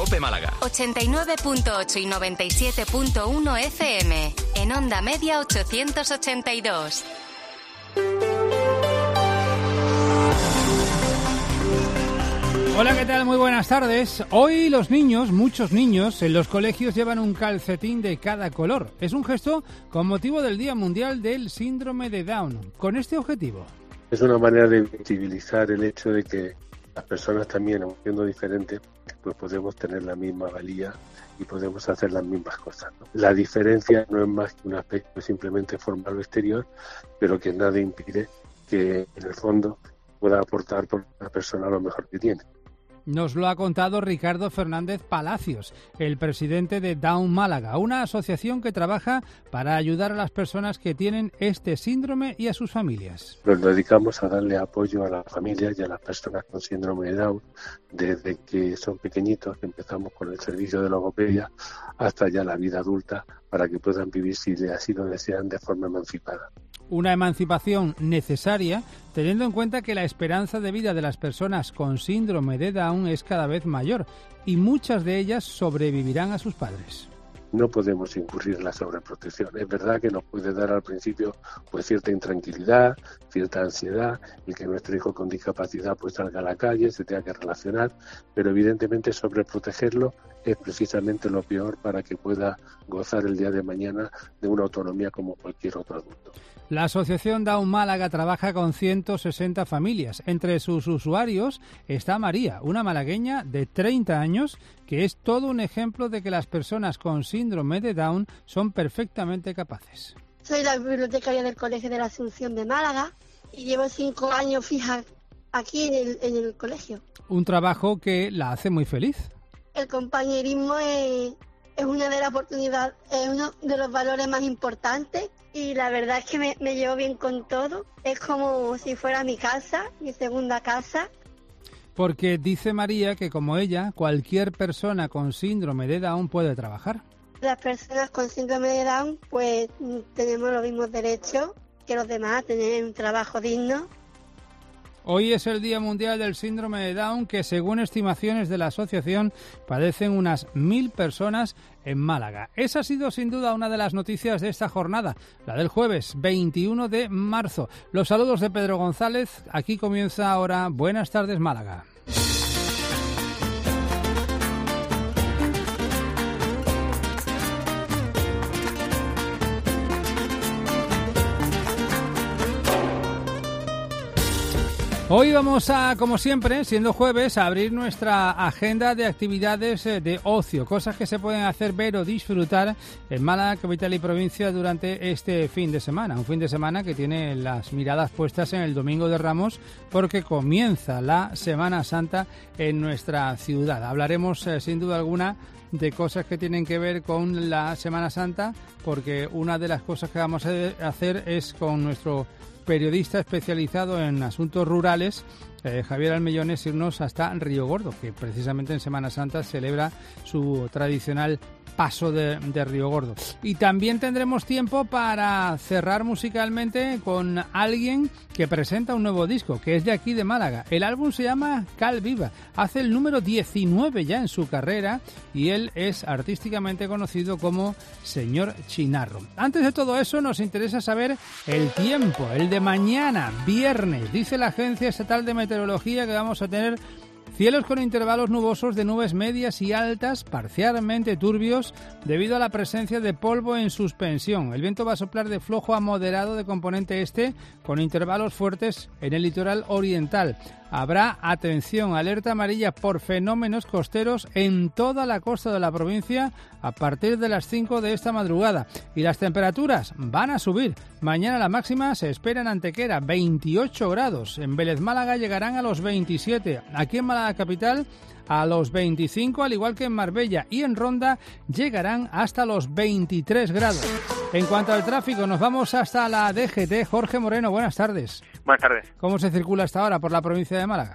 COPE Málaga. 89.8 y 97.1 FM. En onda media 882. Hola, ¿qué tal? Muy buenas tardes. Hoy los niños, muchos niños, en los colegios llevan un calcetín de cada color. Es un gesto con motivo del Día Mundial del Síndrome de Down. Con este objetivo. Es una manera de visibilizar el hecho de que las personas también, aunque siendo diferentes, pues podemos tener la misma valía y podemos hacer las mismas cosas, ¿no? La diferencia no es más que un aspecto simplemente formal o exterior, pero que nada impide que en el fondo pueda aportar por la persona lo mejor que tiene. Nos lo ha contado Ricardo Fernández Palacios, el presidente de Down Málaga, una asociación que trabaja para ayudar a las personas que tienen este síndrome y a sus familias. Nos dedicamos a darle apoyo a las familias y a las personas con síndrome de Down desde que son pequeñitos, que empezamos con el servicio de logopedia, hasta ya la vida adulta, para que puedan vivir, si así lo desean, de forma emancipada. Una emancipación necesaria, teniendo en cuenta que la esperanza de vida de las personas con síndrome de Down es cada vez mayor y muchas de ellas sobrevivirán a sus padres. No podemos incurrir en la sobreprotección. Es verdad que nos puede dar al principio pues cierta intranquilidad, cierta ansiedad, y que nuestro hijo con discapacidad pues salga a la calle, se tenga que relacionar, pero evidentemente sobreprotegerlo es precisamente lo peor para que pueda gozar el día de mañana de una autonomía como cualquier otro adulto. La Asociación Down Málaga trabaja con 160 familias. Entre sus usuarios está María, una malagueña de 30 años, que es todo un ejemplo de que las personas con síndrome de Down son perfectamente capaces. Soy la bibliotecaria del Colegio de la Asunción de Málaga y llevo 5 años fija aquí en el colegio. Un trabajo que la hace muy feliz. El compañerismo es una de las oportunidades, es uno de los valores más importantes. Y la verdad es que me llevo bien con todo. Es como si fuera mi casa, mi segunda casa. Porque dice María que, como ella, cualquier persona con síndrome de Down puede trabajar. Las personas con síndrome de Down pues tenemos los mismos derechos que los demás, tener un trabajo digno. Hoy es el Día Mundial del Síndrome de Down, que según estimaciones de la asociación padecen unas 1.000 personas en Málaga. Esa ha sido sin duda una de las noticias de esta jornada, la del jueves 21 de marzo. Los saludos de Pedro González. Aquí comienza ahora Buenas tardes Málaga. Hoy vamos a, como siempre, siendo jueves, a abrir nuestra agenda de actividades de ocio, cosas que se pueden hacer, ver o disfrutar en Málaga, capital y provincia durante este fin de semana. Un fin de semana que tiene las miradas puestas en el Domingo de Ramos porque comienza la Semana Santa en nuestra ciudad. Hablaremos, sin duda alguna, de cosas que tienen que ver con la Semana Santa, porque una de las cosas que vamos a hacer es con nuestro periodista especializado en asuntos rurales, Javier Almellones, irnos hasta Río Gordo, que precisamente en Semana Santa celebra su tradicional paso de Río Gordo. Y también tendremos tiempo para cerrar musicalmente con alguien que presenta un nuevo disco, que es de aquí de Málaga. El álbum se llama Cal Viva, hace el número 19 ya en su carrera y él es artísticamente conocido como Señor Chinarro. Antes de todo eso nos interesa saber el tiempo, el de mañana, viernes. Dice la Agencia Estatal de Meteorología que vamos a tener cielos con intervalos nubosos de nubes medias y altas, parcialmente turbios, debido a la presencia de polvo en suspensión. El viento va a soplar de flojo a moderado de componente este, con intervalos fuertes en el litoral oriental. Habrá, atención, alerta amarilla por fenómenos costeros en toda la costa de la provincia a partir de las 5 de esta madrugada. Y las temperaturas van a subir. Mañana la máxima se espera en Antequera, 28 grados. En Vélez Málaga llegarán a los 27. Aquí en Málaga capital a los 25, al igual que en Marbella, y en Ronda llegarán hasta los 23 grados. En cuanto al tráfico, nos vamos hasta la DGT. Jorge Moreno, buenas tardes. Buenas tardes. ¿Cómo se circula hasta ahora por la provincia de Málaga?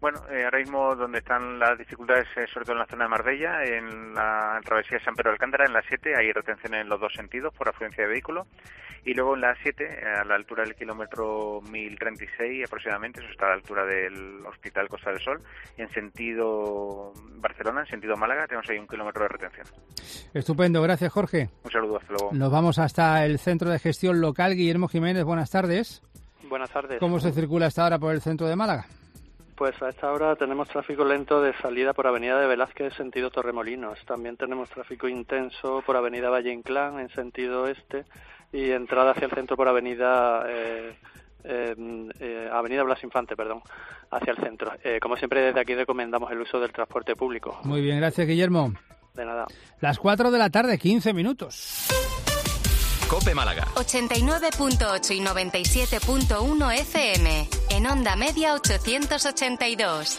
Bueno, ahora mismo donde están las dificultades, sobre todo en la zona de Marbella, en la travesía de San Pedro de Alcántara, en la 7, hay retenciones en los dos sentidos por afluencia de vehículos. Y luego en la 7, a la altura del kilómetro 1036 aproximadamente, eso está a la altura del Hospital Costa del Sol, y en sentido Barcelona, en sentido Málaga, tenemos ahí 1 kilómetro de retención. Estupendo, gracias Jorge. Un saludo, hasta luego. Nos vamos hasta el Centro de Gestión Local. Guillermo Jiménez, buenas tardes. Buenas tardes. ¿Cómo se circula hasta ahora por el centro de Málaga? Pues a esta hora tenemos tráfico lento de salida por Avenida de Velázquez, sentido Torremolinos. También tenemos tráfico intenso por Avenida Valle Inclán, en sentido oeste, y entrada hacia el centro por Avenida Blas Infante, hacia el centro. Como siempre, desde aquí recomendamos el uso del transporte público. Muy bien, gracias Guillermo. De nada. Las 4 de la tarde, 15 minutos. COPE Málaga. 89.8 y 97.1 FM. En onda media 882.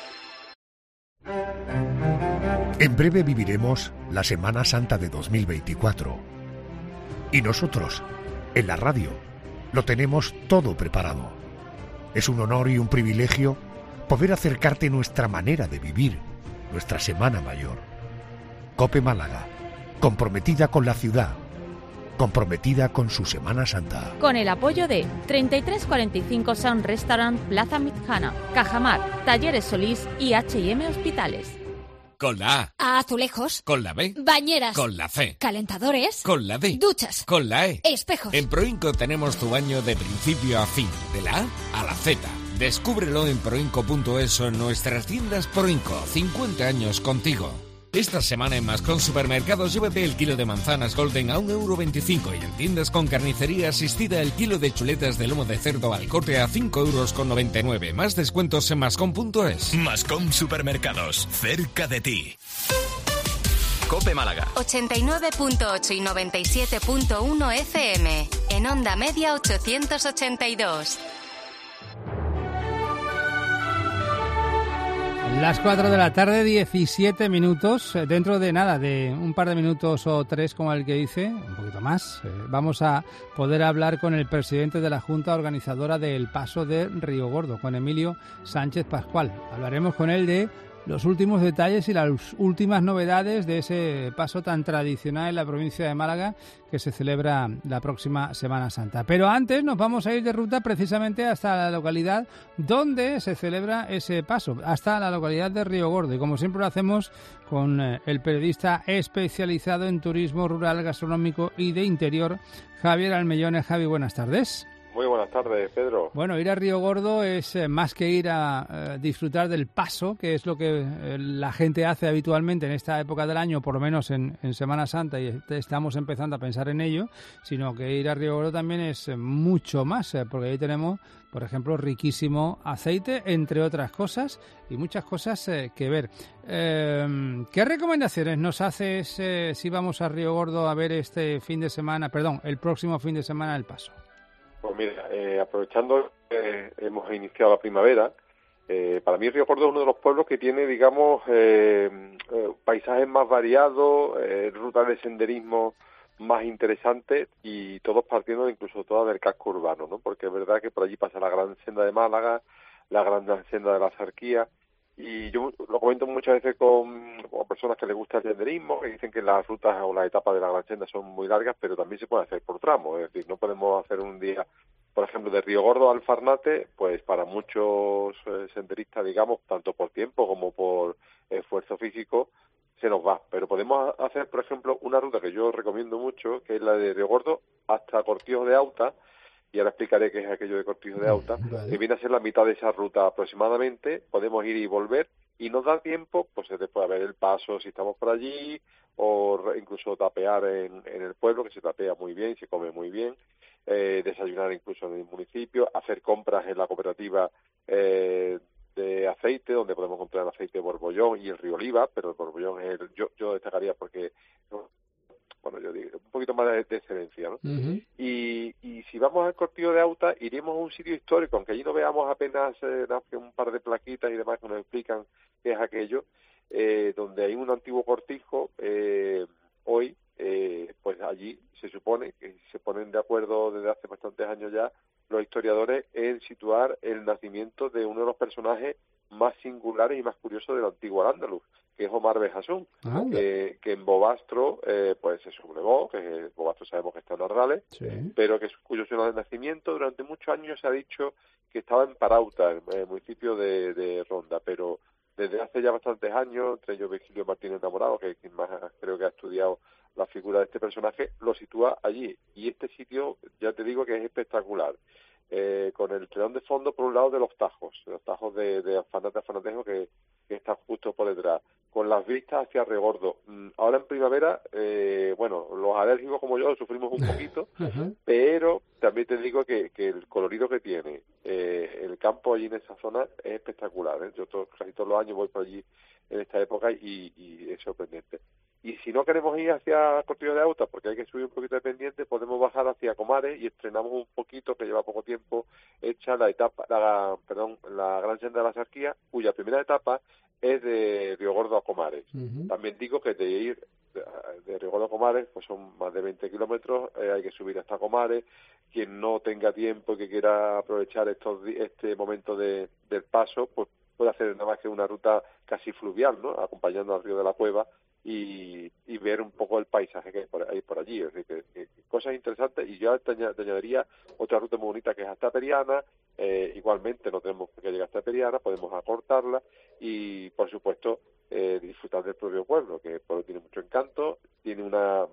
En breve viviremos la Semana Santa de 2024. Y nosotros, en la radio, lo tenemos todo preparado. Es un honor y un privilegio poder acercarte nuestra manera de vivir, nuestra Semana Mayor. COPE Málaga, comprometida con la ciudad, comprometida con su Semana Santa. Con el apoyo de 3345 Sound Restaurant, Plaza Midjana, Cajamar, Talleres Solís y H&M Hospitales. Con la A. Azulejos. Con la B. Bañeras. Con la C. Calentadores. Con la D. Duchas. Con la E. Espejos. En Proinco tenemos tu baño de principio a fin, de la A a la Z. Descúbrelo en proinco.es o en nuestras tiendas Proinco. 50 años contigo. Esta semana en Mascón Supermercados llévate el kilo de manzanas Golden a 1,25 € y en tiendas con carnicería asistida el kilo de chuletas de lomo de cerdo al corte a 5,99 €. Más descuentos en mascón.es. Mascón Supermercados, cerca de ti. COPE Málaga. 89.8 y 97.1 FM. En onda media 882. Las 4 de la tarde, 17 minutos. Dentro de nada, de un par de minutos o 3, como el que dice, un poquito más, vamos a poder hablar con el presidente de la Junta Organizadora del Paso de Río Gordo, con Emilio Sánchez Pascual. Hablaremos con él de los últimos detalles y las últimas novedades de ese paso tan tradicional en la provincia de Málaga que se celebra la próxima Semana Santa. Pero antes nos vamos a ir de ruta precisamente hasta la localidad donde se celebra ese paso, hasta la localidad de Río Gordo. Y como siempre lo hacemos con el periodista especializado en turismo rural, gastronómico y de interior, Javier Almellones. Javi, buenas tardes. Muy buenas tardes, Pedro. Bueno, ir a Río Gordo es más que ir a disfrutar del paso, que es lo que la gente hace habitualmente en esta época del año, por lo menos en Semana Santa, y estamos empezando a pensar en ello, sino que ir a Río Gordo también es mucho más, porque ahí tenemos, por ejemplo, riquísimo aceite, entre otras cosas, y muchas cosas que ver. ¿Qué recomendaciones nos haces si vamos a Río Gordo a ver el próximo fin de semana el paso? Pues mira, aprovechando que hemos iniciado la primavera, para mí Río Gordo es uno de los pueblos que tiene, digamos, paisajes más variados, rutas de senderismo más interesantes y todos partiendo incluso todas del casco urbano, ¿no? Porque es verdad que por allí pasa la Gran Senda de Málaga, la Gran Senda de la Zarquía, y yo lo comento muchas veces con personas que les gusta el senderismo, que dicen que las rutas o las etapas de la Gran Senda son muy largas, pero también se pueden hacer por tramos, es decir, no podemos hacer un día, por ejemplo, de Río Gordo al Farnate, pues para muchos senderistas, digamos, tanto por tiempo como por esfuerzo físico, se nos va, pero podemos hacer, por ejemplo, una ruta que yo recomiendo mucho, que es la de Río Gordo hasta Cortijo de Auta, y ahora explicaré qué es aquello de Cortijo de Auta, que viene a ser la mitad de esa ruta aproximadamente. Podemos ir y volver y nos da tiempo, pues después de ver el paso si estamos por allí, o incluso tapear en el pueblo, que se tapea muy bien, se come muy bien, desayunar incluso en el municipio, hacer compras en la cooperativa de aceite, donde podemos comprar el aceite de Borbollón y el Río Oliva, pero el Borbollón es yo destacaría porque yo digo, un poquito más de excelencia, ¿no? Uh-huh. Y si vamos al Cortijo de Auta, iremos a un sitio histórico, aunque allí no veamos apenas un par de plaquitas y demás que nos explican qué es aquello, donde hay un antiguo cortijo, hoy, pues allí se supone que se ponen de acuerdo desde hace bastantes años ya los historiadores en situar el nacimiento de uno de los personajes más singulares y más curiosos del antiguo Al-Ándalus, que es Omar Bejasun, que en Bobastro pues se sublevó, que Bobastro sabemos que está en Ardales, pero cuyo ciudad de nacimiento durante muchos años se ha dicho que estaba en Parauta, en el municipio de Ronda, pero desde hace ya bastantes años, entre ellos Virgilio Martínez Enamorado, que es quien más creo que ha estudiado la figura de este personaje, lo sitúa allí. Y este sitio, ya te digo que es espectacular. Con el telón de fondo, por un lado, de los tajos de Afanatejo que están justo por detrás, con las vistas hacia Riogordo. Ahora en primavera, los alérgicos como yo sufrimos un poquito, pero también te digo que el colorido que tiene el campo allí en esa zona es espectacular. Yo casi todos los años voy por allí en esta época y es sorprendente. Y si no queremos ir hacia Cortillo de Auta, porque hay que subir un poquito de pendiente, podemos bajar hacia Comares y estrenamos un poquito, que lleva poco tiempo hecha la Gran Senda de la Sarquía, cuya primera etapa es de Riogordo a Comares. También digo que de ir de Riogordo a Comares, pues son más de 20 kilómetros, hay que subir hasta Comares. Quien no tenga tiempo y que quiera aprovechar este momento del paso, pues puede hacer nada más que una ruta casi fluvial, ¿no? Acompañando al río de la Cueva y ver un poco el paisaje que hay por allí. Es decir, que cosas interesantes. Y yo te añadiría otra ruta muy bonita que es hasta Periana. Igualmente no tenemos que llegar hasta Periana, podemos acortarla y, por supuesto, disfrutar del propio pueblo, que el pueblo tiene mucho encanto, tiene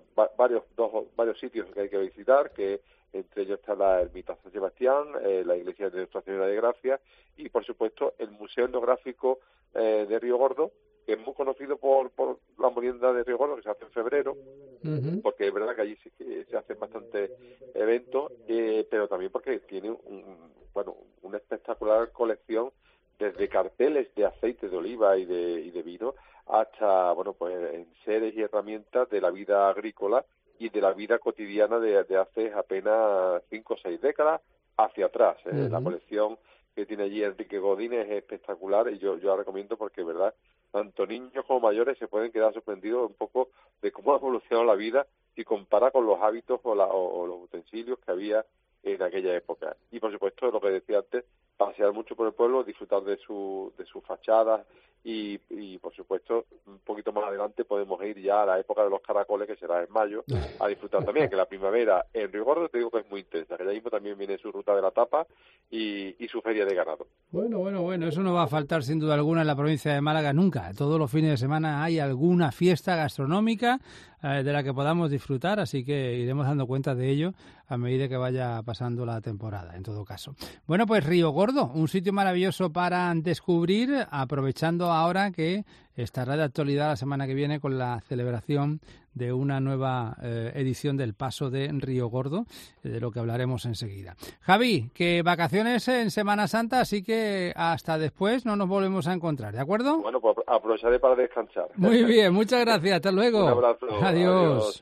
varios sitios que hay que visitar, que entre ellos está la ermita San Sebastián, la iglesia de Nuestra Señora de Gracia y, por supuesto, el Museo Etnográfico de Riogordo, que es muy conocido por la molienda de Riogordo, que se hace en febrero, porque es verdad que allí sí que se hacen bastantes eventos, pero también porque tiene una espectacular colección desde carteles de aceite de oliva y de vino hasta enseres y herramientas de la vida agrícola y de la vida cotidiana de hace apenas 5 o 6 décadas hacia atrás. La colección que tiene allí Enrique Godínez es espectacular y yo la recomiendo porque, verdad, tanto niños como mayores se pueden quedar sorprendidos un poco de cómo ha evolucionado la vida si compara con los hábitos o los utensilios que había en aquella época. Y, por supuesto, lo que decía antes, pasear mucho por el pueblo, disfrutar de sus fachadas y, por supuesto, un poquito más adelante podemos ir ya a la época de los caracoles, que será en mayo, a disfrutar también, que la primavera en Riogordo te digo que es muy intensa, que ya mismo también viene su ruta de la tapa y su feria de ganado. Bueno, eso no va a faltar sin duda alguna en la provincia de Málaga nunca. Todos los fines de semana hay alguna fiesta gastronómica de la que podamos disfrutar, así que iremos dando cuenta de ello a medida que vaya pasando la temporada, en todo caso. Bueno, pues Riogordo, un sitio maravilloso para descubrir, aprovechando ahora que estará de actualidad la semana que viene con la celebración de una nueva edición del Paso de Riogordo, de lo que hablaremos enseguida. Javi, que vacaciones en Semana Santa, así que hasta después no nos volvemos a encontrar, ¿de acuerdo? Bueno, pues aprovecharé para descansar. Muy bien, muchas gracias, hasta luego. Un abrazo. Adiós.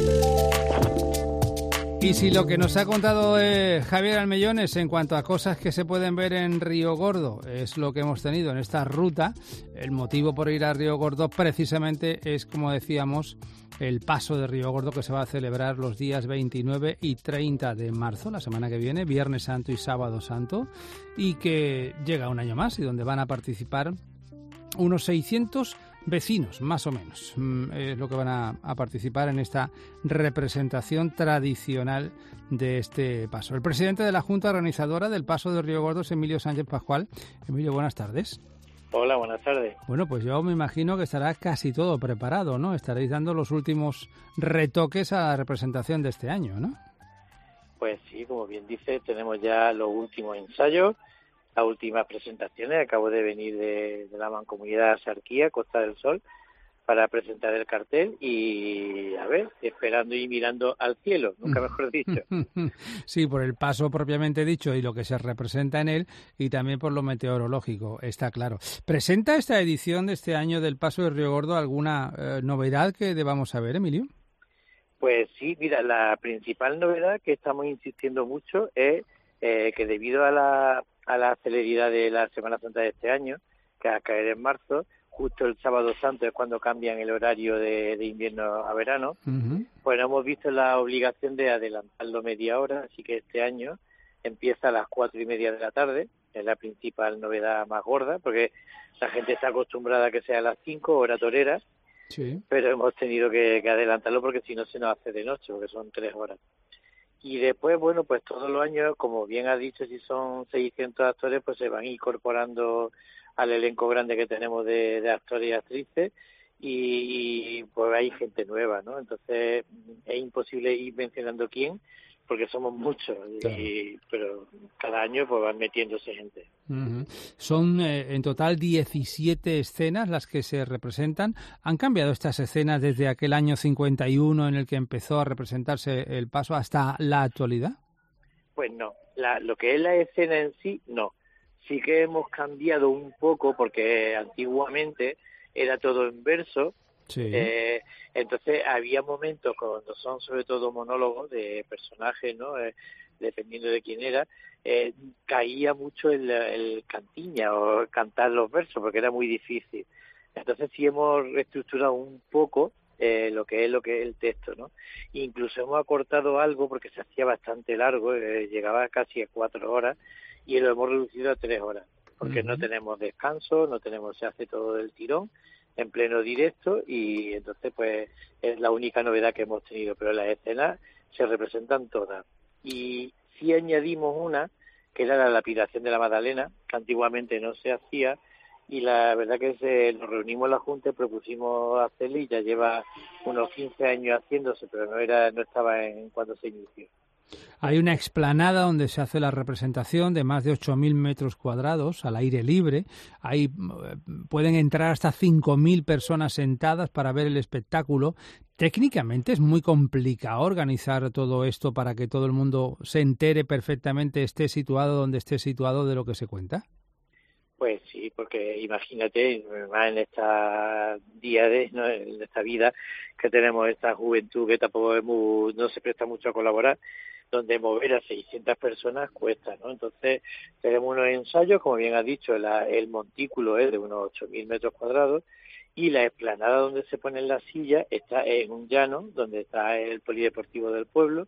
Y si lo que nos ha contado Javier Almellones en cuanto a cosas que se pueden ver en Riogordo es lo que hemos tenido en esta ruta, el motivo por ir a Riogordo precisamente es, como decíamos, el Paso de Riogordo, que se va a celebrar los días 29 y 30 de marzo, la semana que viene, Viernes Santo y Sábado Santo, y que llega un año más y donde van a participar unos 600 vecinos, más o menos, es lo que van a participar en esta representación tradicional de este paso. El presidente de la Junta Organizadora del Paso de Riogordo es Emilio Sánchez Pascual. Emilio, buenas tardes. Hola, buenas tardes. Bueno, pues yo me imagino que estará casi todo preparado, ¿no? Estaréis dando los últimos retoques a la representación de este año, ¿no? Pues sí, como bien dice, tenemos ya los últimos ensayos, las últimas presentaciones. Acabo de venir de la Mancomunidad Sarquía, Costa del Sol, para presentar el cartel y, a ver, esperando y mirando al cielo, nunca mejor dicho. Sí, por el paso propiamente dicho y lo que se representa en él y también por lo meteorológico, está claro. ¿Presenta esta edición de este año del Paso de Riogordo alguna novedad que debamos saber, Emilio? Pues sí, mira, la principal novedad que estamos insistiendo mucho es que debido a la celeridad de la Semana Santa de este año, que va a caer en marzo, justo el Sábado Santo es cuando cambian el horario de invierno a verano, pues hemos visto la obligación de adelantarlo media hora, así que este año empieza a las 4:30 de la tarde, es la principal novedad más gorda, porque la gente está acostumbrada a que sea a las 5 hora torera, sí, pero hemos tenido que adelantarlo porque si no se nos hace de noche, porque son 3 horas. Y después, bueno, pues todos los años, como bien has dicho, si son 600 actores, pues se van incorporando al elenco grande que tenemos de actores y actrices, y pues hay gente nueva, ¿no? Entonces es imposible ir mencionando quién, porque somos muchos, claro. Pero cada año pues van metiéndose gente. Uh-huh. Son en total 17 escenas las que se representan. ¿Han cambiado estas escenas desde aquel año 51 en el que empezó a representarse el paso hasta la actualidad? Pues no, lo que es la escena en sí, no. Sí que hemos cambiado un poco porque antiguamente era todo en verso. Sí. Entonces había momentos cuando son sobre todo monólogos de personajes, ¿no? Dependiendo de quién era, caía mucho el cantiña o cantar los versos porque era muy difícil. Entonces sí hemos reestructurado un poco lo que es el texto, ¿no? Incluso hemos acortado algo porque se hacía bastante largo, llegaba casi a 4 horas y lo hemos reducido a 3 horas porque no tenemos descanso, se hace todo del tirón en pleno directo y entonces pues es la única novedad que hemos tenido, pero las escenas se representan todas. Y sí añadimos una que era la lapidación de la Magdalena, que antiguamente no se hacía, y la verdad que nos reunimos en la Junta y propusimos hacerla y ya lleva unos 15 años haciéndose, pero no estaba cuando se inició. Hay una explanada donde se hace la representación de más de 8.000 metros cuadrados al aire libre. Ahí pueden entrar hasta 5.000 personas sentadas para ver el espectáculo. Técnicamente es muy complicado organizar todo esto para que todo el mundo se entere perfectamente, esté situado donde esté situado de lo que se cuenta. Pues sí, porque imagínate, más en esta ¿no? En esta vida que tenemos, esta juventud que tampoco no se presta mucho a colaborar, donde mover a 600 personas cuesta, ¿no? Entonces tenemos unos ensayos, como bien has dicho, el montículo es de unos 8.000 metros cuadrados y la explanada donde se ponen las sillas está en un llano, donde está el polideportivo del pueblo,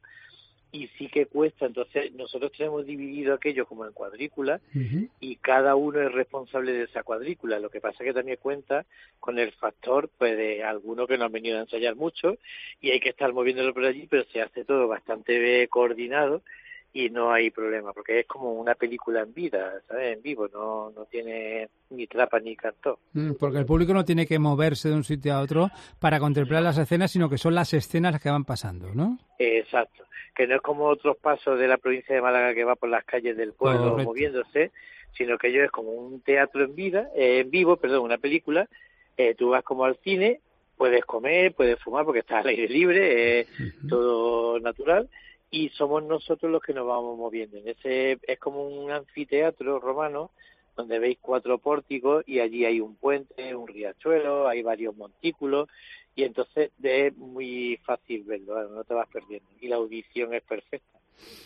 y sí que cuesta. Entonces nosotros tenemos dividido aquello como en cuadrículas y cada uno es responsable de esa cuadrícula. Lo que pasa es que también cuenta con el factor pues de algunos que no han venido a ensayar mucho y hay que estar moviéndolo por allí, pero se hace todo bastante coordinado y no hay problema, porque es como una película en vida, ¿sabes? En vivo, no tiene ni trapa ni cantón. Porque el público no tiene que moverse de un sitio a otro para contemplar las escenas, sino que son las escenas las que van pasando, ¿no? Exacto, que no es como otros pasos de la provincia de Málaga que va por las calles del pueblo Correcto. Moviéndose, sino que ello es como un teatro en vivo, una película. Tú vas como al cine, puedes comer, puedes fumar porque estás al aire libre, todo natural. Y somos nosotros los que nos vamos moviendo. Es como un anfiteatro romano donde veis 4 pórticos y allí hay un puente, un riachuelo, hay varios montículos y entonces es muy fácil verlo, no te vas perdiendo y la audición es perfecta.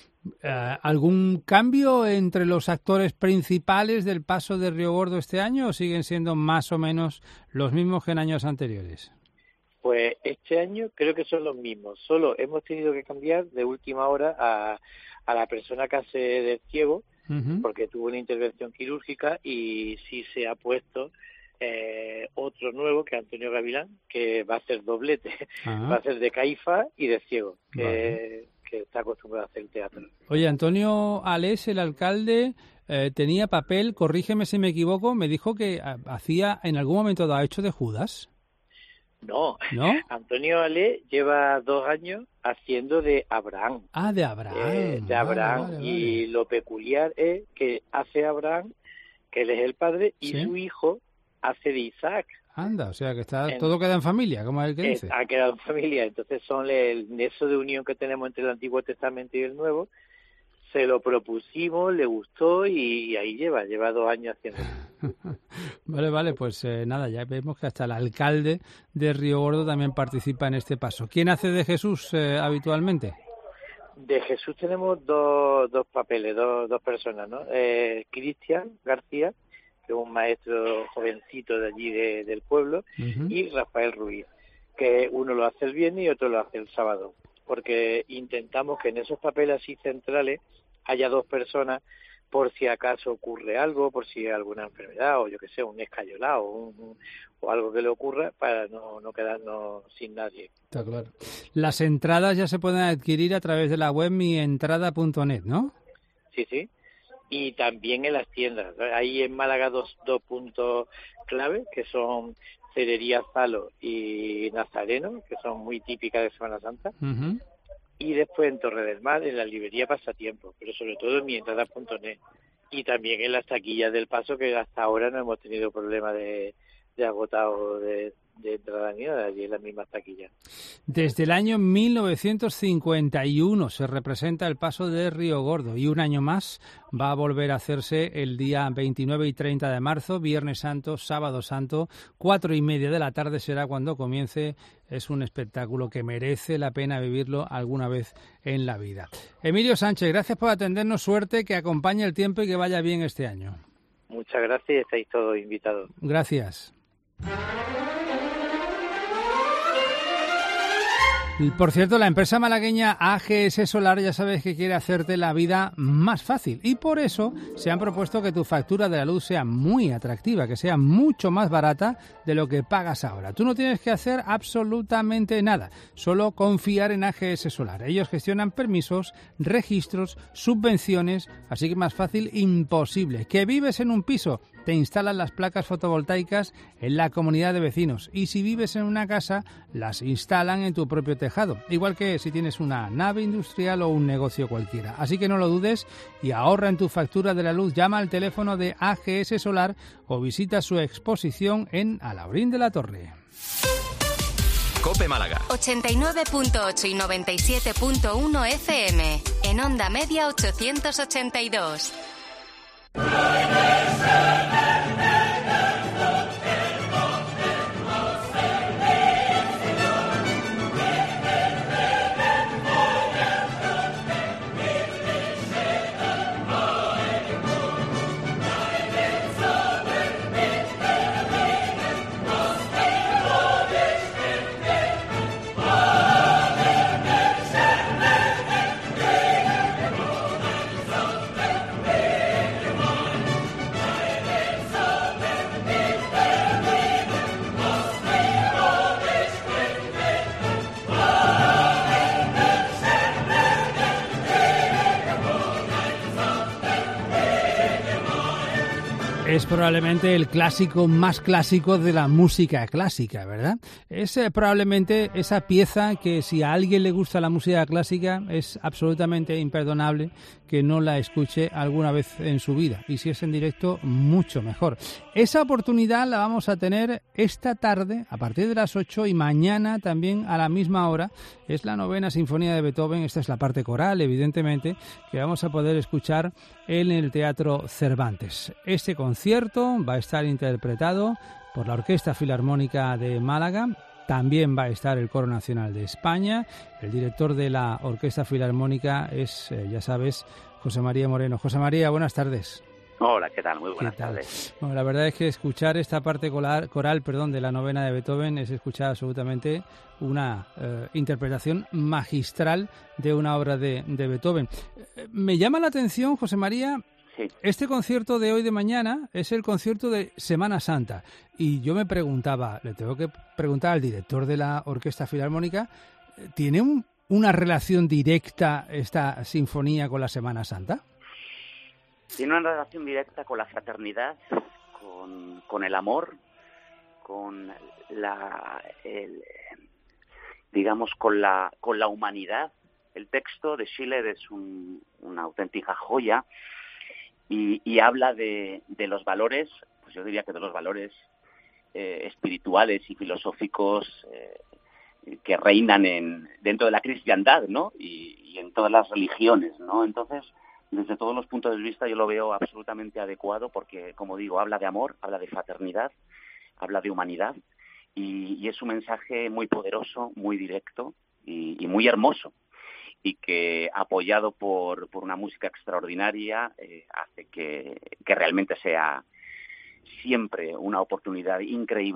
¿Algún cambio entre los actores principales del Paso de Río Gordo este año o siguen siendo más o menos los mismos que en años anteriores? Pues este año creo que son los mismos, solo hemos tenido que cambiar de última hora a la persona que hace del ciego, porque tuvo una intervención quirúrgica y sí se ha puesto otro nuevo, que es Antonio Gavilán, que va a hacer doblete, va a ser de Caifa y de ciego, que está acostumbrado a hacer teatro. Oye, Antonio Alés, el alcalde, tenía papel, corrígeme si me equivoco, me dijo que hacía en algún momento ha hecho de Judas. No, Antonio Ale lleva 2 años haciendo de Abraham. Ah, de Abraham. De Abraham. Vale. Y lo peculiar es que hace Abraham, que él es el padre, y su hijo hace de Isaac. Anda, o sea que todo queda en familia, como es el que dice. Ha quedado en familia, entonces son el nexo de unión que tenemos entre el Antiguo Testamento y el Nuevo. Se lo propusimos, le gustó y ahí lleva 2 años haciendo. Vale, pues nada, ya vemos que hasta el alcalde de Río Gordo también participa en este paso. ¿Quién hace de Jesús habitualmente? De Jesús tenemos dos papeles, dos personas, ¿no? Cristian García, que es un maestro jovencito de allí del pueblo, y Rafael Ruiz, que uno lo hace el viernes y otro lo hace el sábado, porque intentamos que en esos papeles así centrales haya 2 personas por si acaso ocurre algo, por si hay alguna enfermedad o yo que sé, un escayolado o algo que le ocurra, para no quedarnos sin nadie. Está claro. Las entradas ya se pueden adquirir a través de la web mientrada.net, ¿no? Sí. Y también en las tiendas. Ahí en Málaga dos puntos clave, que son Cerería Zalo y Nazareno, que son muy típicas de Semana Santa. Uh-huh. Y después en Torre del Mar, en la librería Pasatiempo, pero sobre todo en mientrada.net. Y también en las taquillas del Paso, que hasta ahora no hemos tenido problema de agotado de entrada ni nada, allí en las mismas taquillas. Desde el año 1951 se representa el Paso de Río Gordo y un año más va a volver a hacerse el día 29 y 30 de marzo, Viernes Santo, Sábado Santo, 4:30 de la tarde será cuando comience. Es un espectáculo que merece la pena vivirlo alguna vez en la vida. Emilio Sánchez, gracias por atendernos, suerte, que acompañe el tiempo y que vaya bien este año. Muchas gracias y estáis todos invitados. Gracias. Por cierto, la empresa malagueña AGS Solar ya sabes que quiere hacerte la vida más fácil y por eso se han propuesto que tu factura de la luz sea muy atractiva, que sea mucho más barata de lo que pagas ahora. Tú no tienes que hacer absolutamente nada, solo confiar en AGS Solar. Ellos gestionan permisos, registros, subvenciones, así que más fácil imposible. ¿Que vives en un piso? Te instalan las placas fotovoltaicas en la comunidad de vecinos y si vives en una casa, las instalan en tu propio tejado, igual que si tienes una nave industrial o un negocio cualquiera. Así que no lo dudes y ahorra en tu factura de la luz. Llama al teléfono de AGS Solar o visita su exposición en Alhaurín de la Torre. COPE Málaga 89.8 y 97.1 FM. En onda media 882. Es probablemente el clásico más clásico de la música clásica, ¿verdad? Es probablemente esa pieza que si a alguien le gusta la música clásica es absolutamente imperdonable que no la escuche alguna vez en su vida. Y si es en directo, mucho mejor. Esa oportunidad la vamos a tener esta tarde, a partir de las 8 y mañana también a la misma hora. Es la 9ª Sinfonía de Beethoven. Esta es la parte coral, evidentemente, que vamos a poder escuchar en el Teatro Cervantes. Este concierto va a estar interpretado por la Orquesta Filarmónica de Málaga. También va a estar el Coro Nacional de España. El director de la Orquesta Filarmónica es, ya sabes, José María Moreno. José María, buenas tardes. Hola, ¿qué tal? Muy buenas tardes. Bueno, la verdad es que escuchar esta parte coral, de la 9ª de Beethoven es escuchar absolutamente una interpretación magistral de una obra de Beethoven. Me llama la atención, José María, sí. Este concierto de hoy de mañana es el concierto de Semana Santa. Y yo me preguntaba, le tengo que preguntar al director de la Orquesta Filarmónica, ¿tiene una relación directa esta sinfonía con la Semana Santa? Tiene una relación directa con la fraternidad, con el amor, con con la humanidad. El texto de Schiller es una auténtica joya y habla de los valores, pues yo diría que de los valores espirituales y filosóficos que reinan dentro de la cristiandad, ¿no? Y en todas las religiones, ¿no? Entonces, desde todos los puntos de vista yo lo veo absolutamente adecuado porque, como digo, habla de amor, habla de fraternidad, habla de humanidad y es un mensaje muy poderoso, muy directo y muy hermoso y que, apoyado por una música extraordinaria, hace que realmente sea siempre una oportunidad increíble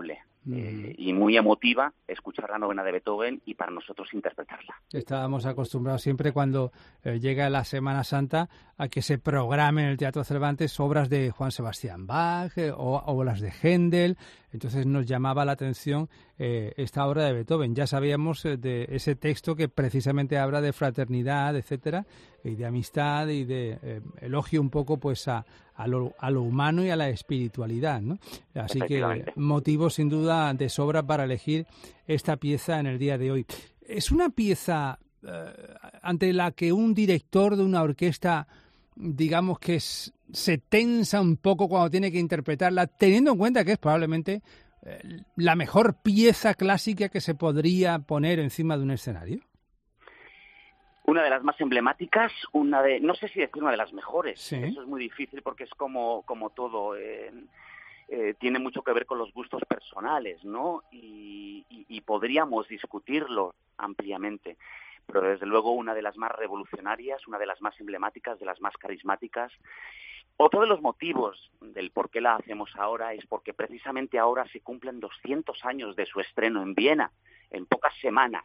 y muy emotiva escuchar la novena de Beethoven y para nosotros interpretarla. Estábamos acostumbrados siempre cuando llega la Semana Santa a que se programen en el Teatro Cervantes obras de Juan Sebastián Bach o obras de Händel. Entonces nos llamaba la atención esta obra de Beethoven. Ya sabíamos de ese texto que precisamente habla de fraternidad, etcétera, y de amistad y de elogio un poco pues a lo humano y a la espiritualidad, ¿no? Así que motivo sin duda de sobra para elegir esta pieza en el día de hoy. Es una pieza ante la que un director de una orquesta, digamos que se tensa un poco cuando tiene que interpretarla, teniendo en cuenta que es probablemente la mejor pieza clásica que se podría poner encima de un escenario. Una de las más emblemáticas, no sé si decir una de las mejores. Sí. Eso es muy difícil porque es como todo. Tiene mucho que ver con los gustos personales, ¿no? Y podríamos discutirlo ampliamente. Pero desde luego una de las más revolucionarias, una de las más emblemáticas, de las más carismáticas. Otro de los motivos del por qué la hacemos ahora es porque precisamente ahora se cumplen 200 años de su estreno en Viena, en pocas semanas.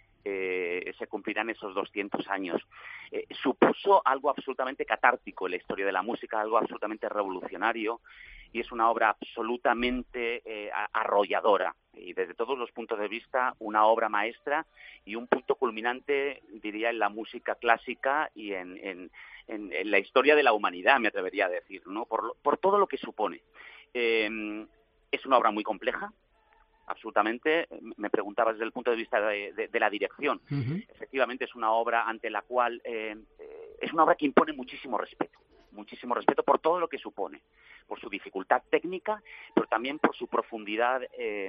Se cumplirán esos 200 años. Supuso algo absolutamente catártico en la historia de la música, algo absolutamente revolucionario, y es una obra absolutamente arrolladora, y desde todos los puntos de vista una obra maestra y un punto culminante, diría, en la música clásica y en la historia de la humanidad, me atrevería a decir, ¿no? Por todo lo que supone. Es una obra muy compleja, absolutamente. Me preguntabas desde el punto de vista de la dirección. Uh-huh. Efectivamente es una obra ante la cual es una obra que impone muchísimo respeto por todo lo que supone, por su dificultad técnica, pero también por su profundidad